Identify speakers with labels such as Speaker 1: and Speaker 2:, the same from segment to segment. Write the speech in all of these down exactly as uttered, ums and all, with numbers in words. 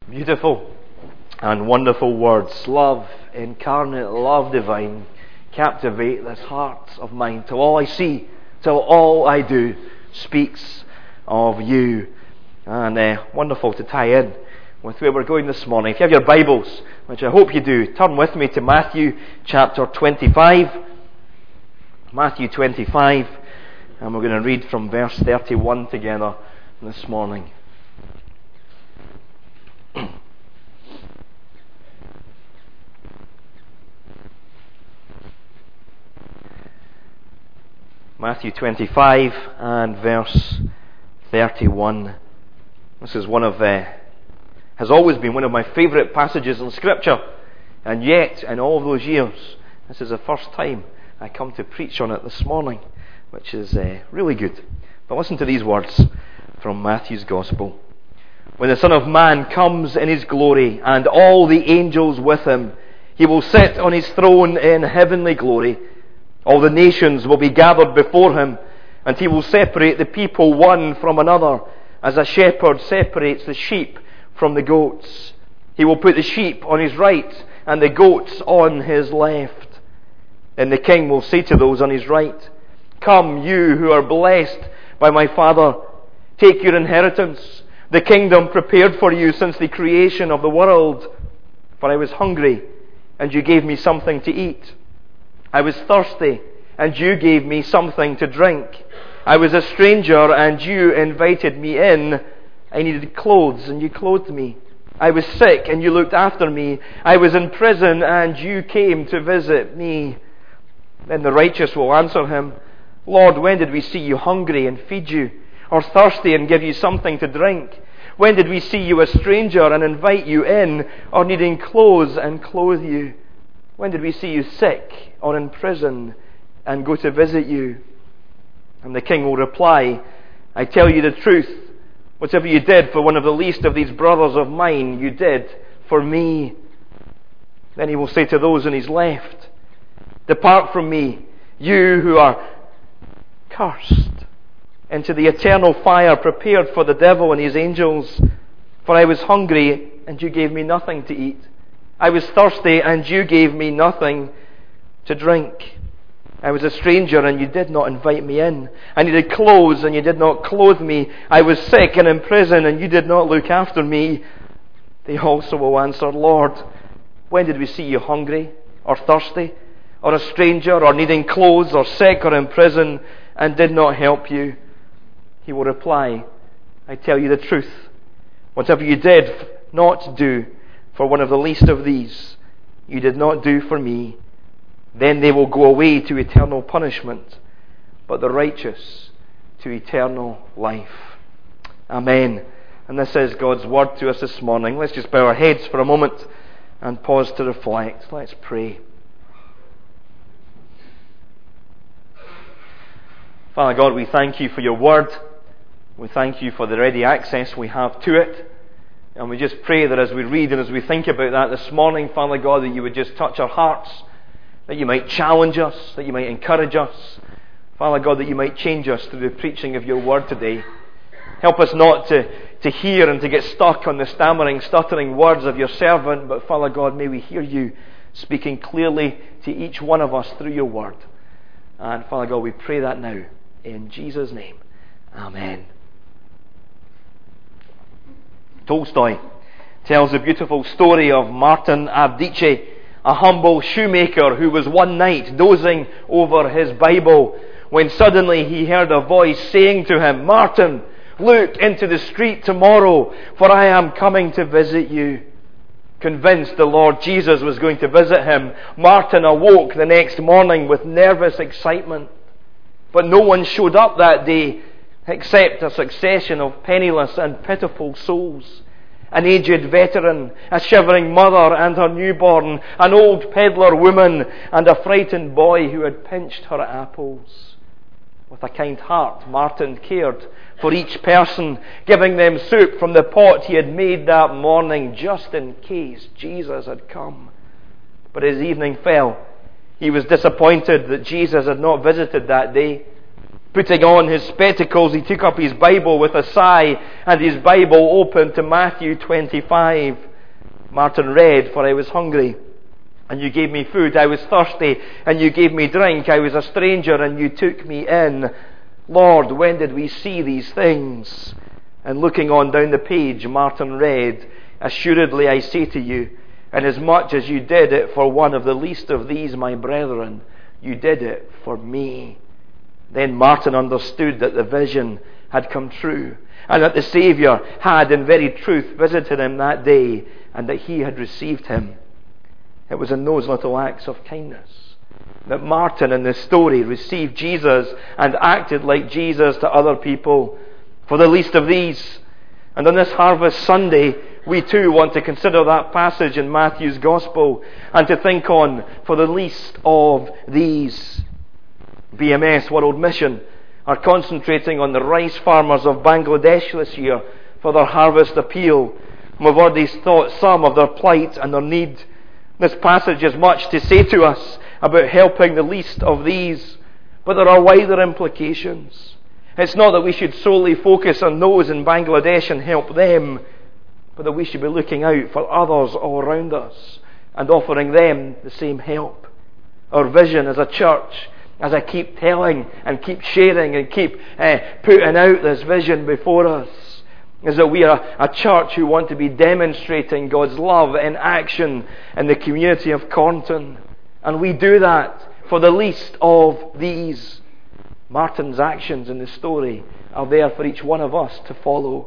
Speaker 1: Beautiful and wonderful words. Love incarnate, love divine, captivate this heart of mine till all I see, till all I do speaks of you. And uh, wonderful to tie in with where we're going this morning. If you have your Bibles, which I hope you do, turn with me to Matthew chapter twenty-five. Matthew twenty-five, and we're going to read from verse thirty-one together this morning. Matthew twenty-five and verse thirty-one. This is one of uh, has always been one of my favourite passages in Scripture, and yet in all of those years, this is the first time I come to preach on it this morning, which is uh, really good. But listen to these words from Matthew's Gospel. When the Son of Man comes in his glory, and all the angels with him, he will sit on his throne in heavenly glory. All the nations will be gathered before him, and he will separate the people one from another, as a shepherd separates the sheep from the goats. He will put the sheep on his right, and the goats on his left. Then the king will say to those on his right, "Come, you who are blessed by my Father, take your inheritance, the kingdom prepared for you since the creation of the world. For I was hungry, and you gave me something to eat. I was thirsty, and you gave me something to drink. I was a stranger, and you invited me in. I needed clothes, and you clothed me. I was sick, and you looked after me. I was in prison, and you came to visit me." Then the righteous will answer him, "Lord, when did we see you hungry and feed you, or thirsty and give you something to drink? When did we see you a stranger and invite you in, or needing clothes and clothe you? When did we see you sick or in prison and go to visit you?" And the king will reply, "I tell you the truth, whatever you did for one of the least of these brothers of mine, you did for me." Then he will say to those on his left, "Depart from me, you who are cursed, into the eternal fire prepared for the devil and his angels. For I was hungry, and you gave me nothing to eat. I was thirsty, and you gave me nothing to drink. I was a stranger, and you did not invite me in. I needed clothes, and you did not clothe me. I was sick and in prison, and you did not look after me." They also will answer, "Lord, when did we see you hungry, or thirsty, or a stranger, or needing clothes, or sick, or in prison, and did not help you?" He will reply, "I tell you the truth, whatever you did not do for one of the least of these, you did not do for me." Then they will go away to eternal punishment, but the righteous to eternal life. Amen. And this is God's word to us this morning. Let's just bow our heads for a moment and pause to reflect. Let's pray. Father God, we thank you for your word. We thank you for the ready access we have to it. And we just pray that as we read and as we think about that this morning, Father God, that you would just touch our hearts, that you might challenge us, that you might encourage us. Father God, that you might change us through the preaching of your word today. Help us not to, to hear and to get stuck on the stammering, stuttering words of your servant, but Father God, may we hear you speaking clearly to each one of us through your word. And Father God, we pray that now in Jesus' name. Amen. Tolstoy tells a beautiful story of Martin Avdice, a humble shoemaker who was one night dozing over his Bible when suddenly he heard a voice saying to him, "Martin, look into the street tomorrow, for I am coming to visit you." Convinced the Lord Jesus was going to visit him, Martin awoke the next morning with nervous excitement. But no one showed up that day except a succession of penniless and pitiful souls. An aged veteran, a shivering mother and her newborn, an old peddler woman, and a frightened boy who had pinched her apples. With a kind heart, Martin cared for each person, giving them soup from the pot he had made that morning, just in case Jesus had come. But as evening fell, he was disappointed that Jesus had not visited that day. Putting on his spectacles, he took up his Bible with a sigh, and his Bible opened to Matthew twenty-five. Martin read, "For I was hungry, and you gave me food. I was thirsty, and you gave me drink. I was a stranger, and you took me in. Lord, when did we see these things?" And looking on down the page, Martin read, "Assuredly I say to you, inasmuch as you did it for one of the least of these my brethren, you did it for me." Then Martin understood that the vision had come true, and that the Saviour had in very truth visited him that day, and that he had received him. It was in those little acts of kindness that Martin in this story received Jesus and acted like Jesus to other people, for the least of these. And on this Harvest Sunday, we too want to consider that passage in Matthew's Gospel and to think on, for the least of these. B M S World Mission are concentrating on the rice farmers of Bangladesh this year for their harvest appeal. We've already thought some of their plight and their need. This passage has much to say to us about helping the least of these, but there are wider implications. It's not that we should solely focus on those in Bangladesh and help them, but that we should be looking out for others all around us and offering them the same help. Our vision as a church, as I keep telling and keep sharing and keep uh, putting out this vision before us, is that we are a church who want to be demonstrating God's love in action in the community of Cornton. And we do that for the least of these. Martin's actions in the story are there for each one of us to follow.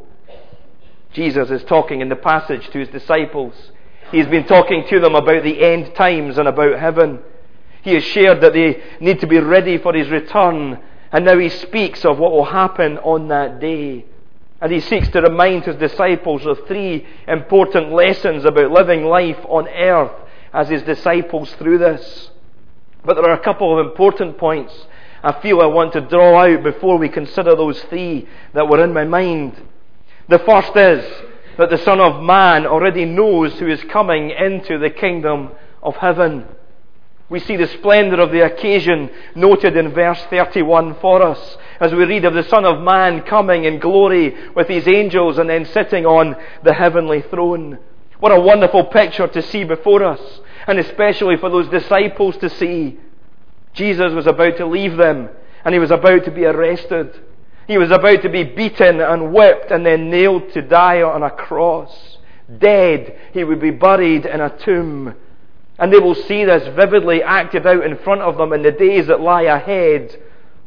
Speaker 1: Jesus is talking in the passage to his disciples. He's been talking to them about the end times and about heaven. He has shared that they need to be ready for his return, and now he speaks of what will happen on that day. And he seeks to remind his disciples of three important lessons about living life on earth as his disciples through this. But there are a couple of important points I feel I want to draw out before we consider those three that were in my mind. The first is that the Son of Man already knows who is coming into the kingdom of heaven. We see the splendour of the occasion noted in verse thirty-one for us, as we read of the Son of Man coming in glory with his angels and then sitting on the heavenly throne. What a wonderful picture to see before us, and especially for those disciples to see. Jesus was about to leave them, and he was about to be arrested. He was about to be beaten and whipped and then nailed to die on a cross. Dead, he would be buried in a tomb. And they will see this vividly acted out in front of them in the days that lie ahead.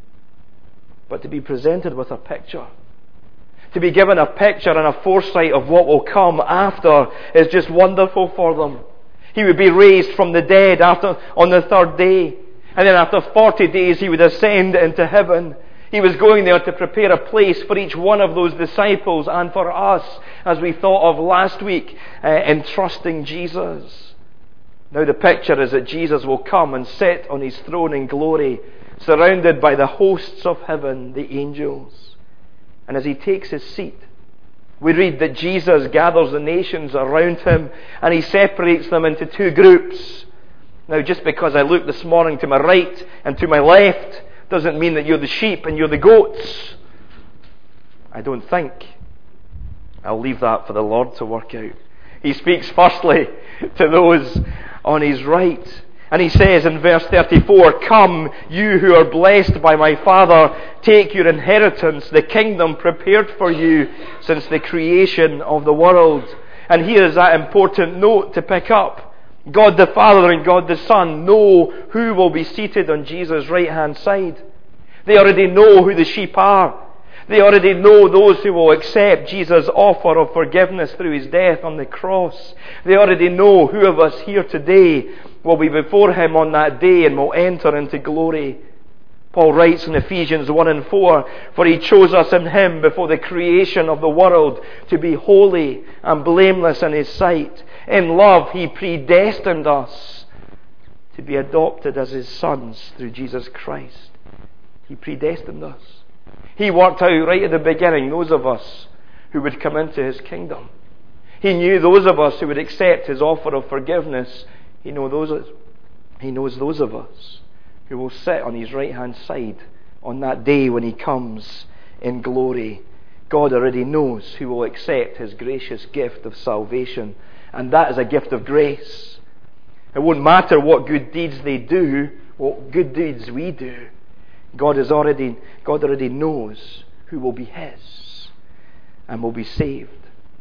Speaker 1: But to be presented with a picture, to be given a picture and a foresight of what will come after, is just wonderful for them. He would be raised from the dead after on the third day. And then after forty days he would ascend into heaven. He was going there to prepare a place for each one of those disciples and for us, as we thought of last week, uh, in trusting Jesus. Now the picture is that Jesus will come and sit on his throne in glory, surrounded by the hosts of heaven, the angels. And as he takes his seat, we read that Jesus gathers the nations around him and he separates them into two groups. Now, just because I look this morning to my right and to my left doesn't mean that you're the sheep and you're the goats. I don't think. I'll leave that for the Lord to work out. He speaks firstly to those on his right. And he says in verse thirty-four, "Come, you who are blessed by my Father, take your inheritance, the kingdom prepared for you since the creation of the world." And here is that important note to pick up. God the Father and God the Son know who will be seated on Jesus' right-hand side. They already know who the sheep are. They already know those who will accept Jesus' offer of forgiveness through his death on the cross. They already know who of us here today will be before him on that day and will enter into glory. Paul writes in Ephesians one and four, "For he chose us in him before the creation of the world to be holy and blameless in his sight. In love he predestined us to be adopted as his sons through Jesus Christ." He predestined us. He worked out right at the beginning those of us who would come into his kingdom. He knew those of us who would accept his offer of forgiveness. He knows those, he knows those of us who will sit on his right-hand side on that day when he comes in glory. God already knows who will accept his gracious gift of salvation, and that is a gift of grace. It won't matter what good deeds they do, what good deeds we do. God has already, God already knows who will be his and will be saved.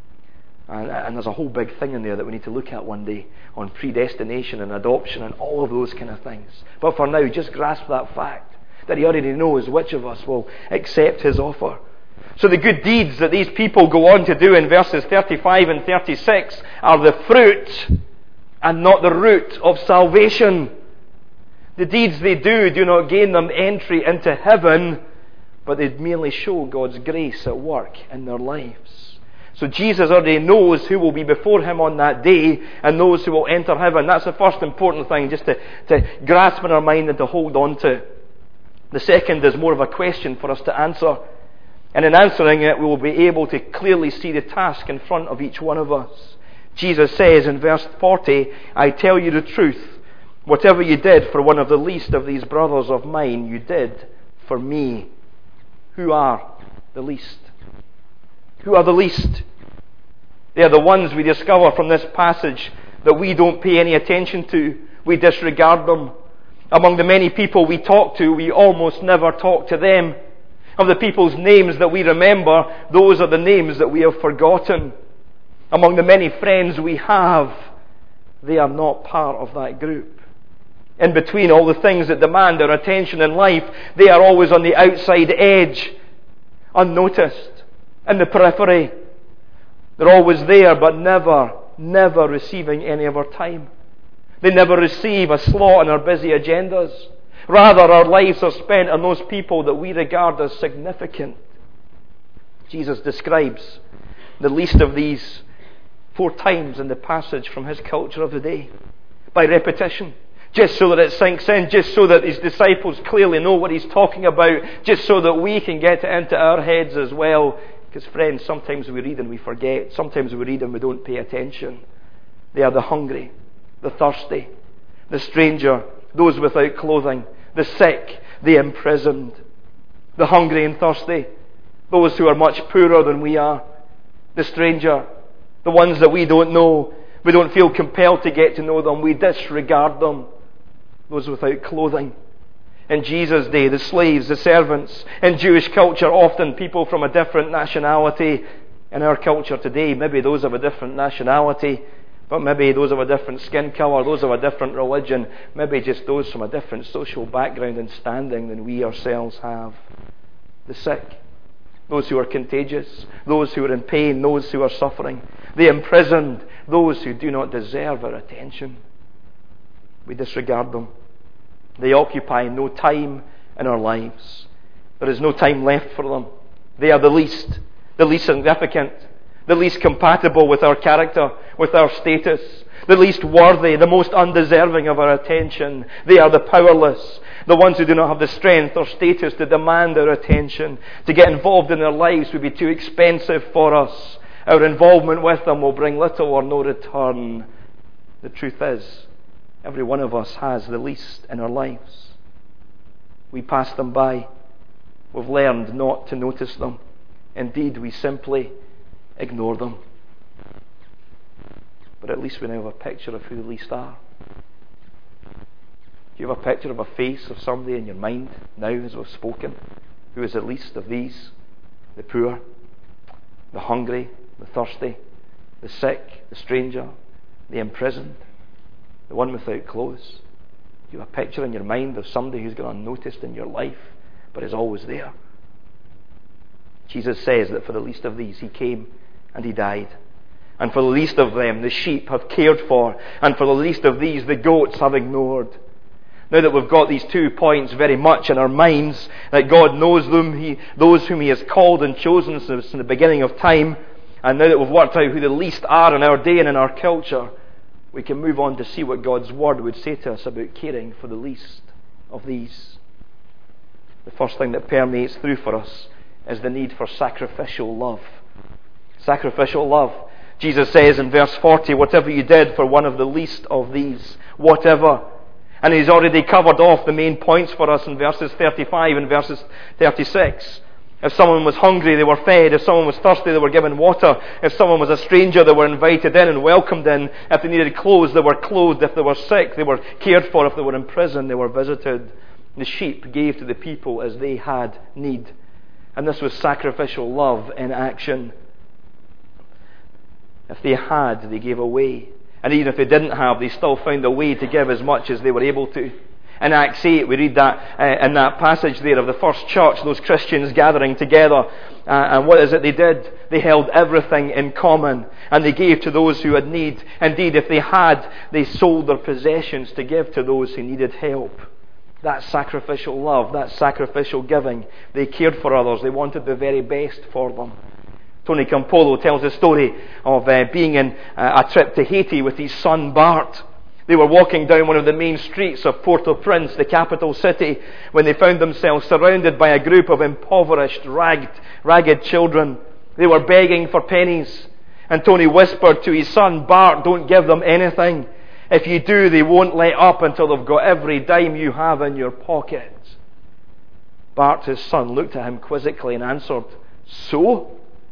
Speaker 1: And, and there's a whole big thing in there that we need to look at one day on predestination and adoption and all of those kind of things. But for now, just grasp that fact that he already knows which of us will accept his offer. So the good deeds that these people go on to do in verses thirty-five and thirty-six are the fruit and not the root of salvation. The deeds they do do not gain them entry into heaven, but they merely show God's grace at work in their lives. So Jesus already knows who will be before him on that day and those who will enter heaven. That's the first important thing just to, to grasp in our mind and to hold on to. The second is more of a question for us to answer. And in answering it, we will be able to clearly see the task in front of each one of us. Jesus says in verse forty, I tell you the truth, whatever you did for one of the least of these brothers of mine, you did for me. Who are the least? Who are the least? They are the ones we discover from this passage that we don't pay any attention to. We disregard them. Among the many people we talk to, we almost never talk to them. Of the people's names that we remember, those are the names that we have forgotten. Among the many friends we have, they are not part of that group. In between all the things that demand our attention in life, they are always on the outside edge, unnoticed, in the periphery. They're always there, but never, never receiving any of our time. They never receive a slot in our busy agendas. Rather, our lives are spent on those people that we regard as significant. Jesus describes the least of these four times in the passage from his culture of the day, by repetition, just so that it sinks in, just so that his disciples clearly know what he's talking about, just so that we can get it into our heads as well. Because friends, sometimes we read and we forget. Sometimes we read and we don't pay attention. They are the hungry, the thirsty, the stranger, those without clothing, the sick, the imprisoned, the hungry and thirsty, those who are much poorer than we are, the stranger, the ones that we don't know. We don't feel compelled to get to know them. We disregard them. Those without clothing. In Jesus' day, the slaves, the servants. In Jewish culture, often people from a different nationality. In our culture today, maybe those of a different nationality, but maybe those of a different skin colour, those of a different religion, maybe just those from a different social background and standing than we ourselves have. The sick, those who are contagious, those who are in pain, those who are suffering, the imprisoned, those who do not deserve our attention. We disregard them. They occupy no time in our lives. There is no time left for them. They are the least, the least significant, the least compatible with our character, with our status, the least worthy, the most undeserving of our attention. They are the powerless, the ones who do not have the strength or status to demand our attention. To get involved in their lives would be too expensive for us. Our involvement with them will bring little or no return. The truth is, every one of us has the least in our lives. We pass them by. We've learned not to notice them. Indeed, we simply ignore them. But at least we now have a picture of who the least are. Do you have a picture of a face of somebody in your mind now as we've spoken, who is the least of these? The poor, the hungry, the thirsty, the sick, the stranger, the imprisoned, the one without clothes. Do you have a picture in your mind of somebody who's gone unnoticed in your life, but is always there? Jesus says that for the least of these, he came and he died. And for the least of them, the sheep have cared for. And for the least of these, the goats have ignored. Now that we've got these two points very much in our minds, that God knows them, he, those whom he has called and chosen since the beginning of time, and now that we've worked out who the least are in our day and in our culture, we can move on to see what God's Word would say to us about caring for the least of these. The first thing that permeates through for us is the need for sacrificial love. Sacrificial love. Jesus says in verse forty, whatever you did for one of the least of these, whatever. And he's already covered off the main points for us in verses thirty-five and verses thirty-six. If someone was hungry, they were fed. If someone was thirsty, they were given water. If someone was a stranger, they were invited in and welcomed in. If they needed clothes, they were clothed. If they were sick, they were cared for. If they were in prison, they were visited. The sheep gave to the people as they had need. And this was sacrificial love in action. If they had, they gave away. And even if they didn't have, they still found a way to give as much as they were able to. In Acts eight, we read that uh, in that passage there of the first church, those Christians gathering together. Uh, and what is it they did? They held everything in common. And they gave to those who had need. Indeed, if they had, they sold their possessions to give to those who needed help. That sacrificial love, that sacrificial giving. They cared for others. They wanted the very best for them. Tony Campolo tells the story of uh, being in uh, a trip to Haiti with his son Bart. They were walking down one of the main streets of Port-au-Prince, the capital city, when they found themselves surrounded by a group of impoverished, ragged, ragged children. They were begging for pennies. And Tony whispered to his son, Bart, don't give them anything. If you do, they won't let up until they've got every dime you have in your pocket. Bart, his son, looked at him quizzically and answered, So?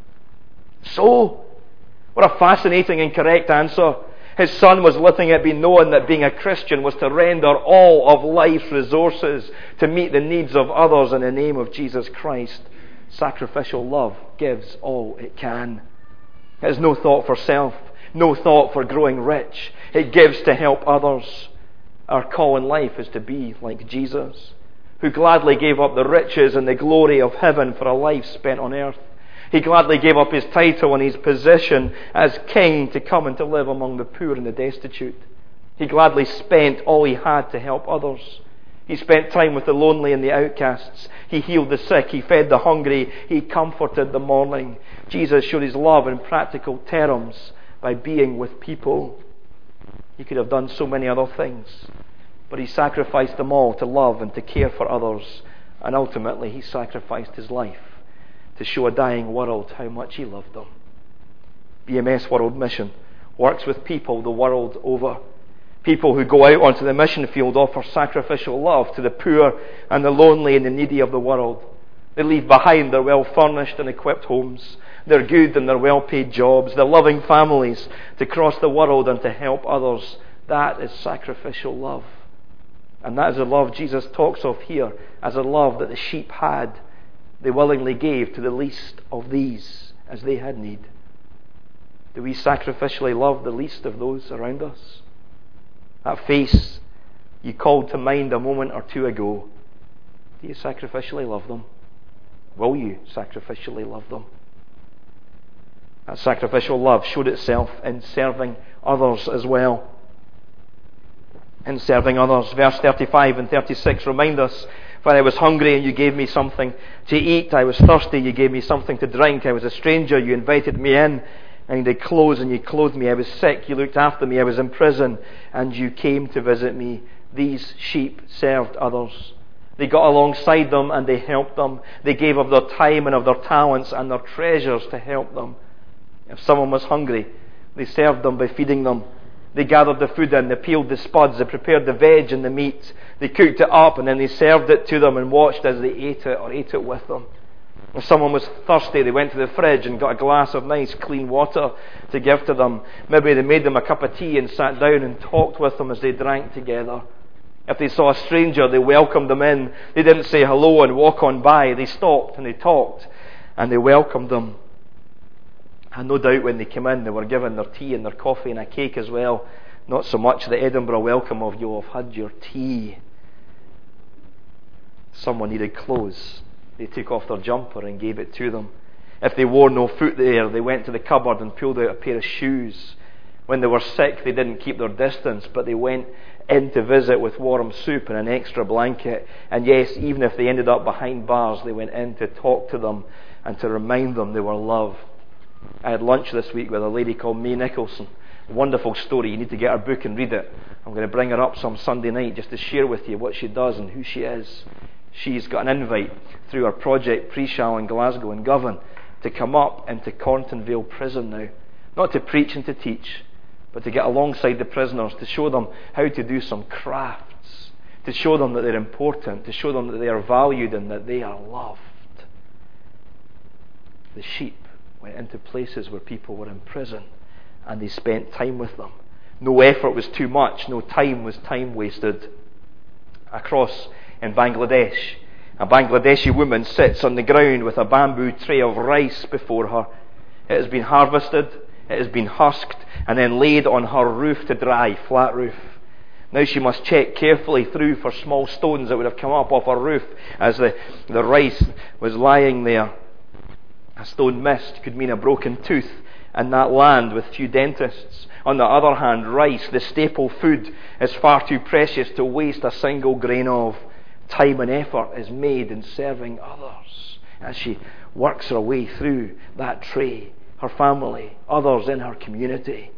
Speaker 1: So? What a fascinating and correct answer. His son was letting it be known that being a Christian was to render all of life's resources to meet the needs of others in the name of Jesus Christ. Sacrificial love gives all it can. It has no thought for self, no thought for growing rich. It gives to help others. Our call in life is to be like Jesus, who gladly gave up the riches and the glory of heaven for a life spent on earth. He gladly gave up his title and his position as king to come and to live among the poor and the destitute. He gladly spent all he had to help others. He spent time with the lonely and the outcasts. He healed the sick. He fed the hungry. He comforted the mourning. Jesus showed his love in practical terms by being with people. He could have done so many other things, but he sacrificed them all to love and to care for others. And ultimately he sacrificed his life to show a dying world how much he loved them. B M S World Mission works with people the world over. People who go out onto the mission field offer sacrificial love to the poor and the lonely and the needy of the world. They leave behind their well-furnished and equipped homes, their good and their well-paid jobs, their loving families to cross the world and to help others. That is sacrificial love. And that is the love Jesus talks of here as a love that the sheep had. They willingly gave to the least of these as they had need. Do we sacrificially love the least of those around us? That face you called to mind a moment or two ago, do you sacrificially love them? Will you sacrificially love them? That sacrificial love showed itself in serving others as well. In serving others. Verse thirty-five and thirty-six remind us, when I was hungry and you gave me something to eat, I was thirsty, you gave me something to drink, I was a stranger, you invited me in, I needed clothes and you clothed me, I was sick, you looked after me, I was in prison and you came to visit me. These sheep served others. They got alongside them and they helped them. They gave of their time and of their talents and their treasures to help them. If someone was hungry, they served them by feeding them. They gathered the food in, they peeled the spuds, they prepared the veg and the meat. They cooked it up and then they served it to them and watched as they ate it or ate it with them. If someone was thirsty, they went to the fridge and got a glass of nice clean water to give to them. Maybe they made them a cup of tea and sat down and talked with them as they drank together. If they saw a stranger, they welcomed them in. They didn't say hello and walk on by. They stopped and they talked and they welcomed them. And no doubt when they came in, they were given their tea and their coffee and a cake as well. Not so much the Edinburgh welcome of "you'll have had your tea." Someone needed clothes. They took off their jumper and gave it to them. If they wore no footwear, they went to the cupboard and pulled out a pair of shoes. When they were sick, they didn't keep their distance, but they went in to visit with warm soup and an extra blanket. And yes, even if they ended up behind bars, they went in to talk to them and to remind them they were loved. I had lunch this week with a lady called May Nicholson. Wonderful story. You need to get her book and read it. I'm going to bring her up some Sunday night just to share with you what she does and who she is. She's got an invite through her project Pre-Shall in Glasgow and Govan to come up into Corntonvale prison now. Not to preach and to teach, but to get alongside the prisoners to show them how to do some crafts. to show them that they're important, to show them that they are valued and that they are loved. The sheep went into places where people were in prison, and they spent time with them. No effort was too much, no time was time wasted. Across in Bangladesh, a Bangladeshi woman sits on the ground with a bamboo tray of rice before her. It has been harvested, it has been husked, and then laid on her roof to dry, flat roof. Now she must check carefully through for small stones that would have come up off her roof as the, the rice was lying there. A stone missed could mean a broken tooth in that land with few dentists. On the other hand, rice, the staple food, is far too precious to waste a single grain of. Time and effort is made in serving others as she works her way through that tray, her family, others in her community.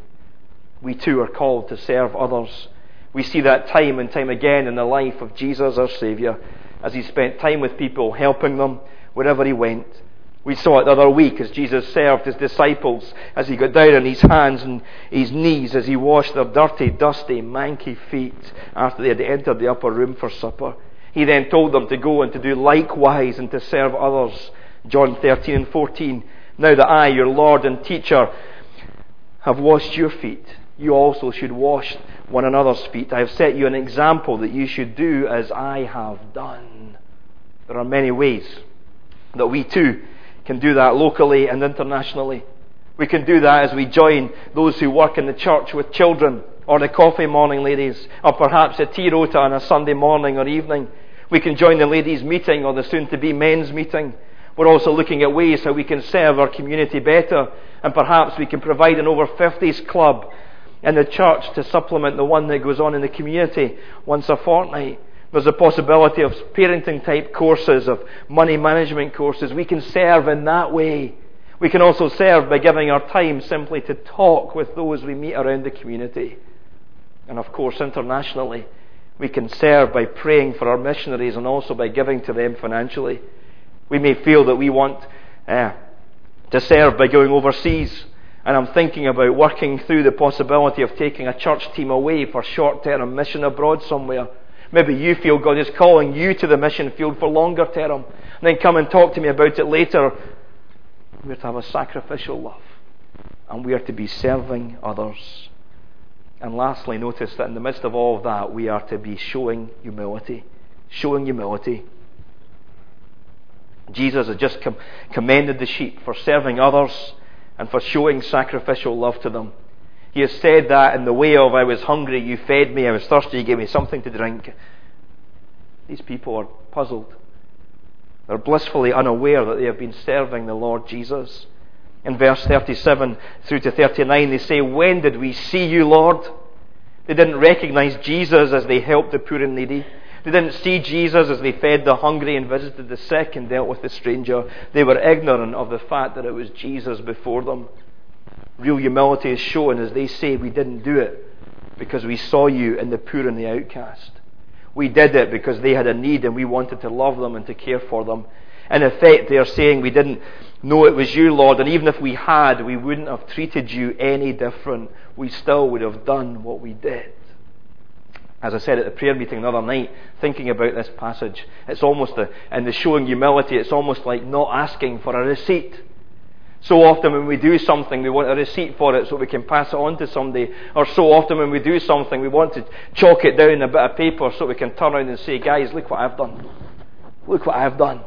Speaker 1: We too are called to serve others. We see that time and time again in the life of Jesus our Saviour, as he spent time with people, helping them wherever he went. We saw it the other week as Jesus served his disciples, as he got down on his hands and his knees, as he washed their dirty, dusty, manky feet after they had entered the upper room for supper. He then told them to go and to do likewise and to serve others. John thirteen and fourteen. Now that I, your Lord and teacher, have washed your feet, you also should wash one another's feet. I have set you an example that you should do as I have done. There are many ways that we too can do that locally and internationally. We can do that as we join those who work in the church with children, or the coffee morning ladies, or perhaps a tea rota on a Sunday morning or evening. We can join the ladies' meeting or the soon-to-be men's meeting. We're also looking at ways how we can serve our community better, and perhaps we can provide an over fifties club in the church to supplement the one that goes on in the community once a fortnight. There's a possibility of parenting type courses, of money management courses. We can serve in that way. We can also serve by giving our time simply to talk with those we meet around the community. And of course, internationally, we can serve by praying for our missionaries and also by giving to them financially. We may feel that we want uh, to serve by going overseas, and I'm thinking about working through the possibility of taking a church team away for short-term mission abroad somewhere. Maybe you feel God is calling you to the mission field for longer term, and then come and talk to me about it later. We are to have a sacrificial love, and we are to be serving others. And lastly, notice that in the midst of all of that, we are to be showing humility. Showing humility. Jesus has just com- commended the sheep for serving others and for showing sacrificial love to them. He has said that in the way of, I was hungry, you fed me, I was thirsty, you gave me something to drink. These people are puzzled. They're blissfully unaware that they have been serving the Lord Jesus. In verse thirty-seven through to thirty-nine, they say, when did we see you, Lord? They didn't recognize Jesus as they helped the poor and needy. They didn't see Jesus as they fed the hungry and visited the sick and dealt with the stranger. They were ignorant of the fact that it was Jesus before them. Real humility is shown as they say, we didn't do it because we saw you in the poor and the outcast. We did it because they had a need and we wanted to love them and to care for them. In effect, they are saying we didn't know it was you, Lord, and even if we had, we wouldn't have treated you any different. We still would have done what we did. As I said at the prayer meeting the other night, thinking about this passage, it's almost, a, in the showing humility, it's almost like not asking for a receipt. So often when we do something, we want a receipt for it so we can pass it on to somebody. Or so often when we do something, we want to chalk it down in a bit of paper so we can turn around and say, guys, look what I've done. Look what I've done.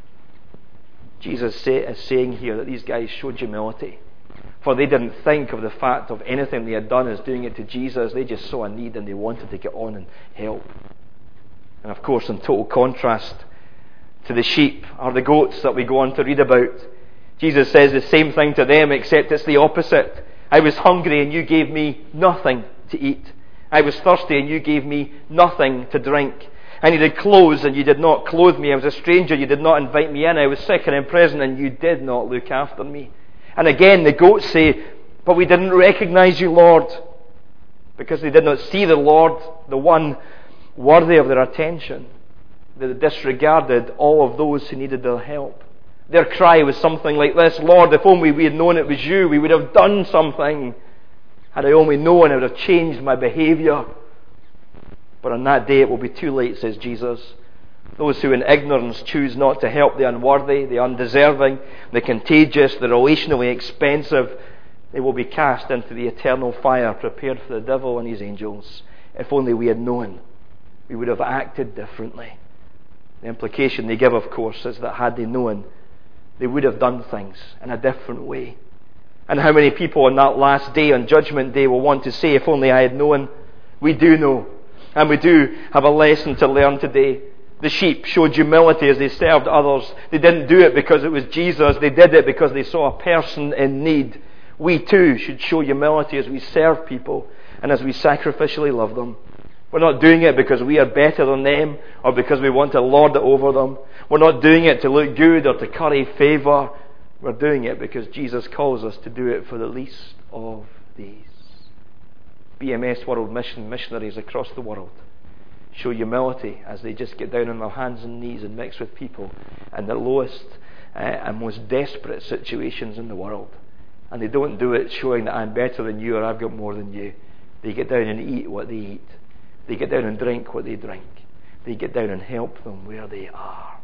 Speaker 1: Jesus say, is saying here that these guys showed humility. For they didn't think of the fact of anything they had done as doing it to Jesus. They just saw a need and they wanted to get on and help. And of course, in total contrast to the sheep are the goats that we go on to read about. Jesus says the same thing to them, except it's the opposite. I was hungry and you gave me nothing to eat. I was thirsty and you gave me nothing to drink. I needed clothes and you did not clothe me. I was a stranger, you did not invite me in. I was sick and in prison and you did not look after me. And again the goats say, but we didn't recognize you, Lord. Because they did not see the Lord, the one worthy of their attention. They disregarded all of those who needed their help. Their cry was something like this, Lord, if only we had known it was you, we would have done something. Had I only known, I would have changed my behaviour. But on that day it will be too late, says Jesus. Those who in ignorance choose not to help the unworthy, the undeserving, the contagious, the relationally expensive, they will be cast into the eternal fire prepared for the devil and his angels. If only we had known, we would have acted differently. The implication they give, of course, is that had they known, they would have done things in a different way. And how many people on that last day, on Judgment Day, will want to say, if only I had known? We do know. And we do have a lesson to learn today. The sheep showed humility as they served others. They didn't do it because it was Jesus. They did it because they saw a person in need. We too should show humility as we serve people and as we sacrificially love them. We're not doing it because we are better than them or because we want to lord it over them. We're not doing it to look good or to curry favour. We're doing it because Jesus calls us to do it for the least of these. B M S World Mission missionaries across the world show humility as they just get down on their hands and knees and mix with people in the lowest uh, and most desperate situations in the world. And they don't do it showing that I'm better than you or I've got more than you. They get down and eat what they eat. They get down and drink what they drink. They get down and help them where they are.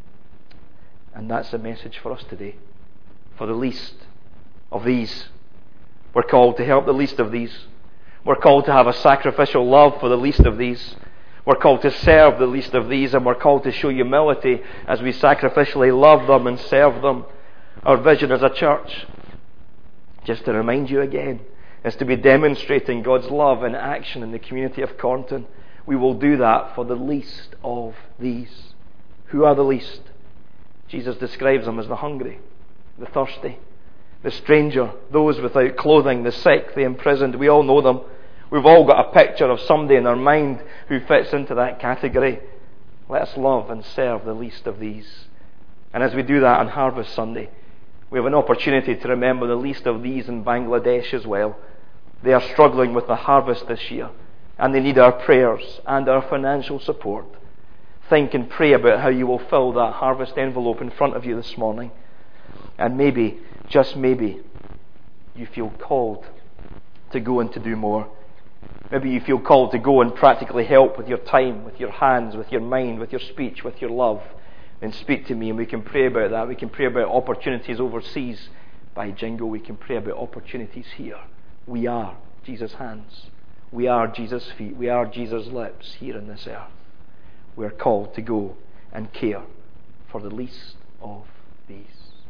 Speaker 1: And that's the message for us today. For the least of these. We're called to help the least of these. We're called to have a sacrificial love for the least of these. We're called to serve the least of these, and we're called to show humility as we sacrificially love them and serve them. Our vision as a church, just to remind you again, is to be demonstrating God's love in action in the community of Cornton. We will do that for the least of these. Who are the least? Jesus describes them as the hungry, the thirsty, the stranger, those without clothing, the sick, the imprisoned. We all know them. We've all got a picture of somebody in our mind who fits into that category. Let us love and serve the least of these. And as we do that on Harvest Sunday, we have an opportunity to remember the least of these in Bangladesh as well. They are struggling with the harvest this year, and they need our prayers and our financial support. Think and pray about how you will fill that harvest envelope in front of you this morning. And maybe, just maybe, you feel called to go and to do more. Maybe you feel called to go and practically help with your time, with your hands, with your mind, with your speech, with your love. Then speak to me and we can pray about that. We can pray about opportunities overseas by jingo. We can pray about opportunities here. We are Jesus' hands. We are Jesus' feet. We are Jesus' lips here on this earth. We are called to go and care for the least of these.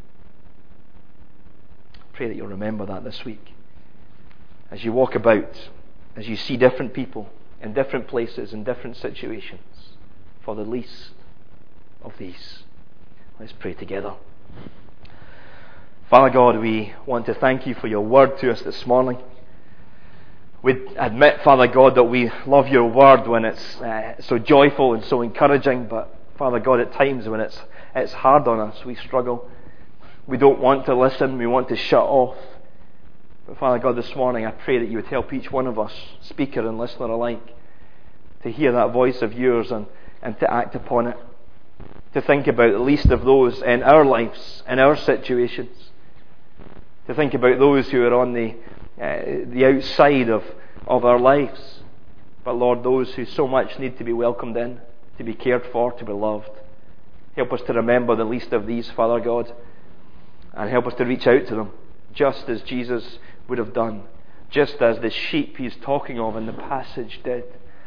Speaker 1: Pray that you'll remember that this week. As you walk about, as you see different people in different places, in different situations, for the least of these. Let's pray together. Father God, we want to thank you for your word to us this morning. We admit, Father God, that we love your word when it's uh, so joyful and so encouraging, but Father God, at times when it's it's hard on us, we struggle. We don't want to listen, we want to shut off. But Father God, this morning I pray that you would help each one of us, speaker and listener alike, to hear that voice of yours and, and to act upon it. To think about the least of those in our lives, in our situations. To think about those who are on the uh, the outside of, of our lives. But Lord, those who so much need to be welcomed in, to be cared for, to be loved. Help us to remember the least of these, Father God. And help us to reach out to them, just as Jesus would have done. Just as the sheep he's talking of in the passage did.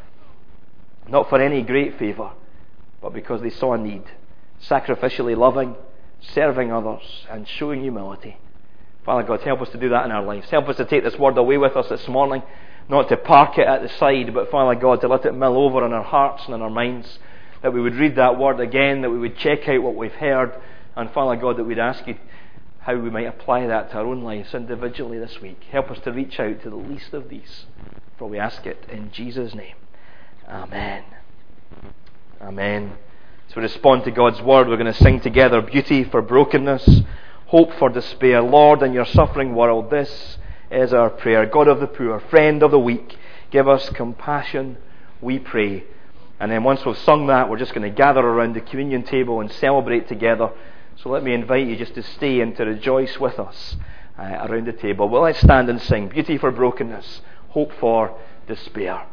Speaker 1: Not for any great favour, but because they saw a need. Sacrificially loving, serving others, and showing humility. Father God, help us to do that in our lives. Help us to take this word away with us this morning. Not to park it at the side, but Father God, to let it mill over in our hearts and in our minds. That we would read that word again, that we would check out what we've heard. And Father God, that we'd ask you how we might apply that to our own lives individually this week. Help us to reach out to the least of these. For we ask it in Jesus' name. Amen. Amen. So we respond to God's word. We're going to sing together beauty for brokenness, hope for despair. Lord, in your suffering world, this is our prayer. God of the poor, friend of the weak, give us compassion, we pray. And then once we've sung that, we're just going to gather around the communion table and celebrate together. So let me invite you just to stay and to rejoice with us uh, around the table. Well, let's stand and sing beauty for brokenness, hope for despair.